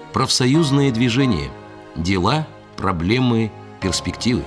Профсоюзное движение. Дела, проблемы, перспективы.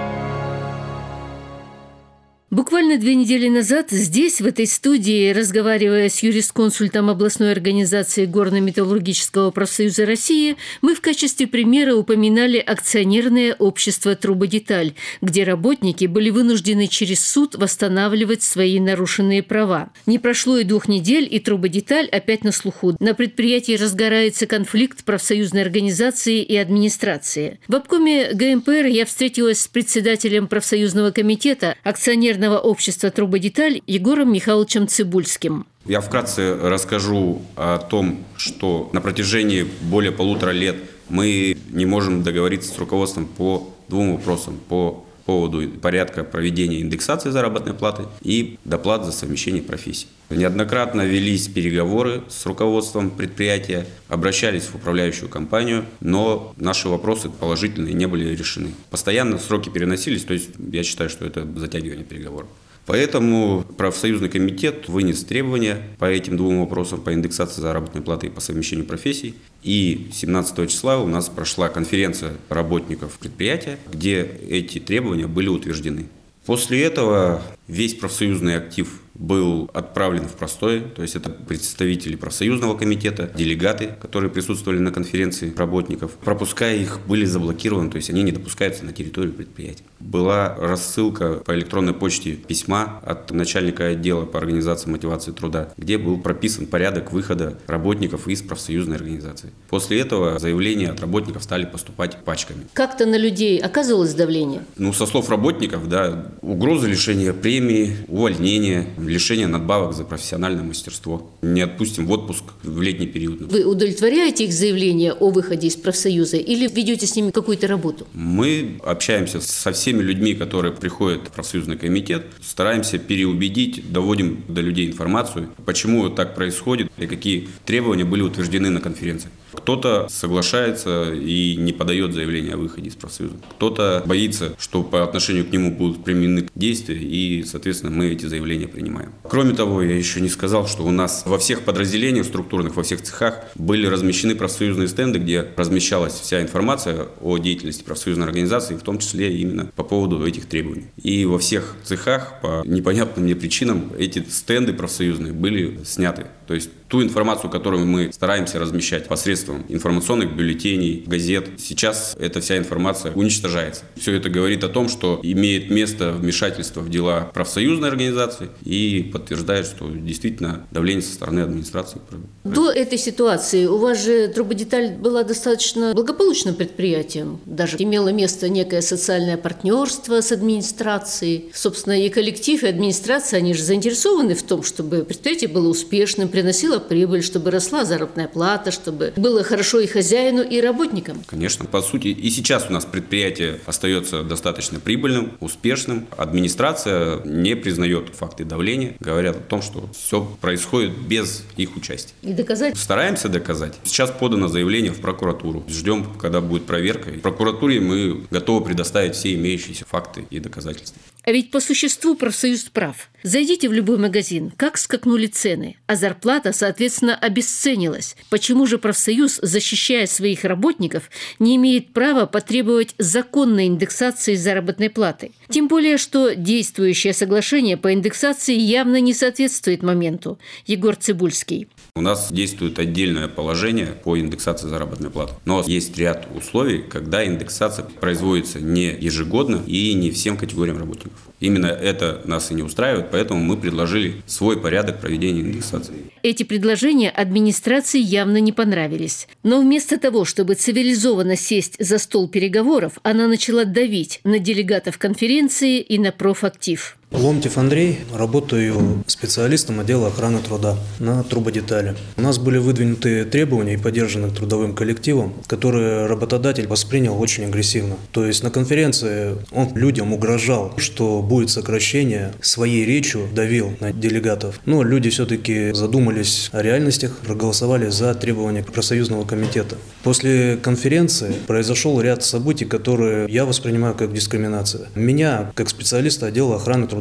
Буквально 2 недели назад здесь, в этой студии, разговаривая с юрисконсультом областной организации Горно-металлургического профсоюза России, мы в качестве примера упоминали акционерное общество «Трубодеталь», где работники были вынуждены через суд восстанавливать свои нарушенные права. Не прошло и 2 недель, и «Трубодеталь» опять на слуху. На предприятии разгорается конфликт профсоюзной организации и администрации. В обкоме ГМПР я встретилась с председателем профсоюзного комитета акционерного общества «Трубодеталь» Егором Михайловичем Цыбульским. Я вкратце расскажу о том, что на протяжении более 1,5 лет мы не можем договориться с руководством по 2 вопросам: по поводу порядка проведения индексации заработной платы и доплат за совмещение профессий. Неоднократно велись переговоры с руководством предприятия, обращались в управляющую компанию, но наши вопросы положительные не были решены. Постоянно сроки переносились, то есть я считаю, что это затягивание переговоров. Поэтому профсоюзный комитет вынес требования по этим 2 вопросам: по индексации заработной платы и по совмещению профессий. И 17 числа у нас прошла конференция работников предприятия, где эти требования были утверждены. После этого весь профсоюзный актив был отправлен в простой, то есть это представители профсоюзного комитета, делегаты, которые присутствовали на конференции работников. Пропуска их были заблокированы, то есть они не допускаются на территорию предприятия. Была рассылка по электронной почте письма от начальника отдела по организации мотивации труда, где был прописан порядок выхода работников из профсоюзной организации. После этого заявления от работников стали поступать пачками. Как-то на людей оказывалось давление? Со слов работников, да, угрозы лишения премии, увольнения, лишение надбавок за профессиональное мастерство. Не отпустим в отпуск в летний период. Вы удовлетворяете их заявления о выходе из профсоюза или ведете с ними какую-то работу? Мы общаемся со всеми людьми, которые приходят в профсоюзный комитет, стараемся переубедить, доводим до людей информацию, почему так происходит и какие требования были утверждены на конференции. Кто-то соглашается и не подает заявление о выходе из профсоюза. Кто-то боится, что по отношению к нему будут применены действия, и, соответственно, мы эти заявления принимаем. Кроме того, я еще не сказал, что у нас во всех подразделениях структурных, во всех цехах были размещены профсоюзные стенды, где размещалась вся информация о деятельности профсоюзной организации, в том числе именно по поводу этих требований. И во всех цехах по непонятным мне причинам эти стенды профсоюзные были сняты. То есть ту информацию, которую мы стараемся размещать посредством информационных бюллетеней, газет, сейчас эта вся информация уничтожается. Все это говорит о том, что имеет место вмешательство в дела профсоюзной организации и подтверждает, что действительно давление со стороны администрации. До этой ситуации у вас же Трубодеталь была достаточно благополучным предприятием. Даже имело место некое социальное партнерство с администрацией. Собственно, и коллектив, и администрация, они же заинтересованы в том, чтобы предприятие было успешным, приносило прибыль, чтобы росла заработная плата, чтобы было хорошо и хозяину, и работникам. Конечно, по сути, и сейчас у нас предприятие остается достаточно прибыльным, успешным. Администрация не признает факты давления, говорят о том, что все происходит без их участия. И доказать? Стараемся доказать. Сейчас подано заявление в прокуратуру. Ждем, когда будет проверка. В прокуратуре мы готовы предоставить все имеющиеся факты и доказательства. А ведь по существу профсоюз прав. Зайдите в любой магазин, как скакнули цены, а зарплата, соответственно, обесценилась. Почему же профсоюз, защищая своих работников, не имеет права потребовать законной индексации заработной платы? Тем более, что действующее соглашение по индексации явно не соответствует моменту. Егор Цыбульский. У нас действует отдельное положение по индексации заработной платы. Но есть ряд условий, когда индексация производится не ежегодно и не всем категориям работников. Именно это нас и не устраивает, поэтому мы предложили свой порядок проведения индексации. Эти предложения администрации явно не понравились. Но вместо того, чтобы цивилизованно сесть за стол переговоров, она начала давить на делегатов конференции и на профактив. Ломтев Андрей, работаю специалистом отдела охраны труда на Трубодетали. У нас были выдвинуты требования и поддержаны трудовым коллективом, которые работодатель воспринял очень агрессивно. То есть на конференции он людям угрожал, что будет сокращение, своей речью давил на делегатов. Но люди все-таки задумались о реальностях, проголосовали за требования профсоюзного комитета. После конференции произошел ряд событий, которые я воспринимаю как дискриминация. Меня, как специалиста отдела охраны труда,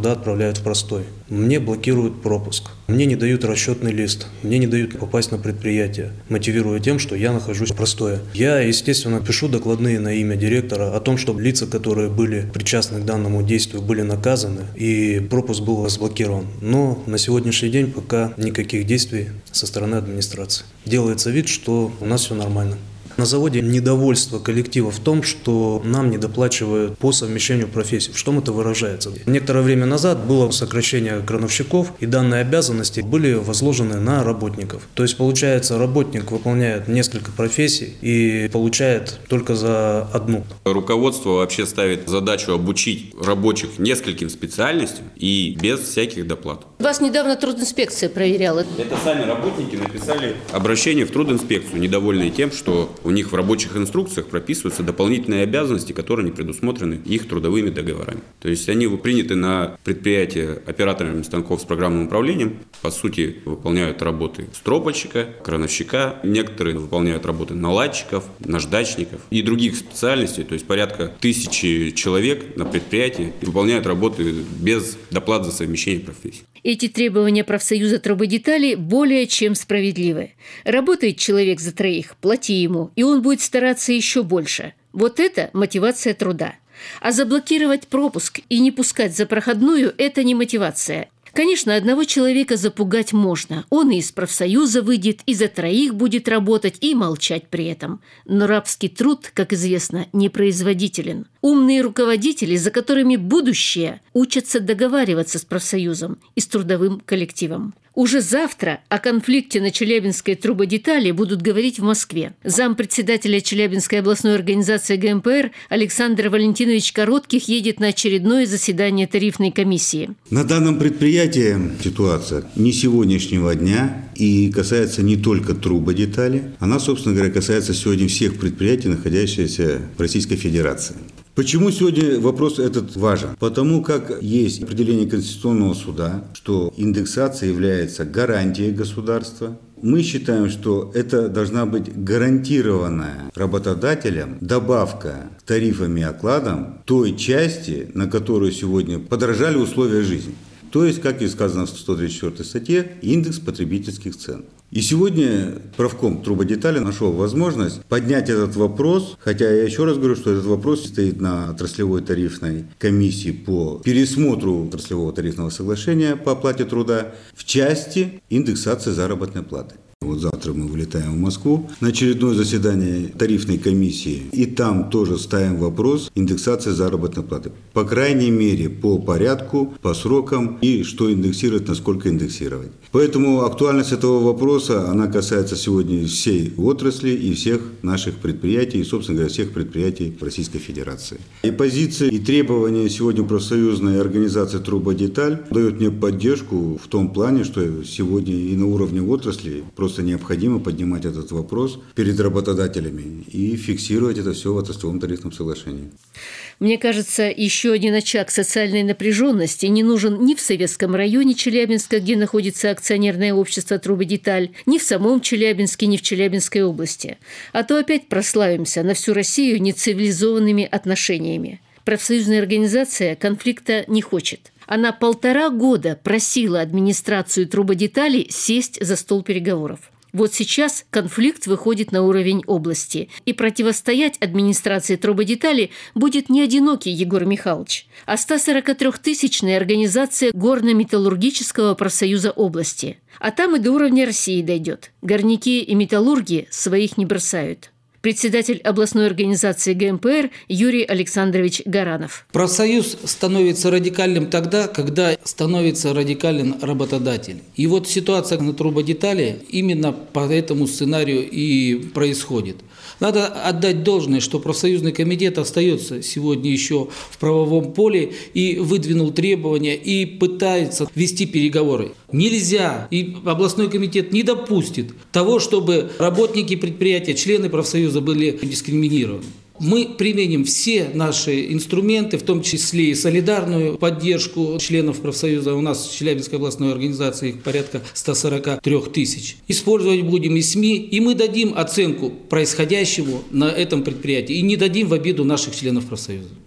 труда отправляют в простой. Мне блокируют пропуск, мне не дают расчетный лист, мне не дают попасть на предприятие, мотивируя тем, что я нахожусь в простое. Я, естественно, пишу докладные на имя директора о том, что лица, которые были причастны к данному действию, были наказаны и пропуск был разблокирован. Но на сегодняшний день пока никаких действий со стороны администрации. Делается вид, что у нас все нормально. На заводе недовольство коллектива в том, что нам не доплачивают по совмещению профессий. В чем это выражается? Некоторое время назад было сокращение крановщиков, и данные обязанности были возложены на работников. То есть, получается, работник выполняет несколько профессий и получает только за одну. Руководство вообще ставит задачу обучить рабочих нескольким специальностям и без всяких доплат. Вас недавно трудинспекция проверяла. Это сами работники написали обращение в трудинспекцию, недовольные тем, что у них в рабочих инструкциях прописываются дополнительные обязанности, которые не предусмотрены их трудовыми договорами. То есть они приняты на предприятие операторами станков с программным управлением, по сути выполняют работы стропольщика, крановщика, некоторые выполняют работы наладчиков, наждачников и других специальностей, то есть порядка 1000 человек на предприятии выполняют работы без доплат за совмещение профессий. Эти требования профсоюза трубодетали более чем справедливы. Работает человек за троих, плати ему, и он будет стараться еще больше. Вот это мотивация труда. А заблокировать пропуск и не пускать за проходную – это не мотивация. Конечно, одного человека запугать можно. Он и из профсоюза выйдет, и за троих будет работать, и молчать при этом. Но рабский труд, как известно, непроизводителен. Умные руководители, за которыми будущее, учатся договариваться с профсоюзом и с трудовым коллективом. Уже завтра о конфликте на Челябинской трубодетали будут говорить в Москве. Зампредседателя Челябинской областной организации ГМПР Александр Валентинович Коротких едет на очередное заседание тарифной комиссии. На данном предприятии ситуация не сегодняшнего дня и касается не только трубодетали. Она, собственно говоря, касается сегодня всех предприятий, находящихся в Российской Федерации. Почему сегодня вопрос этот важен? Потому как есть определение Конституционного суда, что индексация является гарантией государства. Мы считаем, что это должна быть гарантированная работодателем добавка к тарифам и окладам той части, на которую сегодня подорожали условия жизни. То есть, как и сказано в 134 статье, индекс потребительских цен. И сегодня правком трубодетали нашел возможность поднять этот вопрос, хотя я еще раз говорю, что этот вопрос стоит на отраслевой тарифной комиссии по пересмотру отраслевого тарифного соглашения по оплате труда в части индексации заработной платы. Вот завтра мы вылетаем в Москву на очередное заседание тарифной комиссии, и там тоже ставим вопрос индексации заработной платы. По крайней мере, по порядку, по срокам и что индексировать, насколько индексировать. Поэтому актуальность этого вопроса, она касается сегодня всей отрасли и всех наших предприятий, и, собственно говоря, всех предприятий Российской Федерации. И позиции, и требования сегодня профсоюзной организации «Трубодеталь» дают мне поддержку в том плане, что сегодня и на уровне отрасли просто необходимо поднимать этот вопрос перед работодателями и фиксировать это все в отраслевом тарифном соглашении. Мне кажется, еще один очаг социальной напряженности не нужен ни в Советском районе Челябинска, где находится акционерное общество «Трубодеталь», ни в самом Челябинске, ни в Челябинской области. А то опять прославимся на всю Россию нецивилизованными отношениями. Профсоюзная организация конфликта не хочет. Она 1,5 года просила администрацию трубодетали сесть за стол переговоров. Вот сейчас конфликт выходит на уровень области, и противостоять администрации трубодетали будет не одинокий Егор Михайлович, а 143-тысячная организация Горно-металлургического профсоюза области. А там и до уровня России дойдет. Горняки и металлурги своих не бросают. Председатель областной организации ГМПР Юрий Александрович Гаранов. Профсоюз становится радикальным тогда, когда становится радикален работодатель. И вот ситуация на трубодетали именно по этому сценарию и происходит. Надо отдать должное, что профсоюзный комитет остается сегодня еще в правовом поле и выдвинул требования и пытается вести переговоры. Нельзя, и областной комитет не допустит того, чтобы работники предприятия, члены профсоюза были дискриминированы. Мы применим все наши инструменты, в том числе и солидарную поддержку членов профсоюза. У нас в Челябинской областной организации их порядка 143 тысяч. Использовать будем и СМИ, и мы дадим оценку происходящему на этом предприятии. И не дадим в обиду наших членов профсоюза.